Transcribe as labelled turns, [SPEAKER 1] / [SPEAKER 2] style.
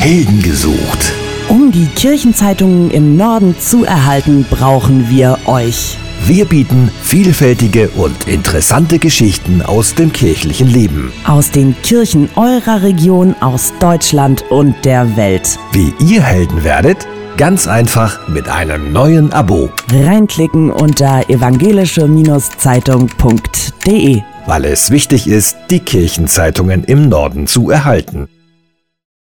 [SPEAKER 1] Helden gesucht.
[SPEAKER 2] Um die Kirchenzeitungen im Norden zu erhalten, brauchen wir euch.
[SPEAKER 1] Wir bieten vielfältige und interessante Geschichten aus dem kirchlichen Leben.
[SPEAKER 2] Aus den Kirchen eurer Region, aus Deutschland und der Welt.
[SPEAKER 1] Wie ihr Helden werdet? Ganz einfach mit einem neuen Abo.
[SPEAKER 2] Reinklicken unter evangelische-zeitung.de.
[SPEAKER 1] Weil es wichtig ist, die Kirchenzeitungen im Norden zu erhalten.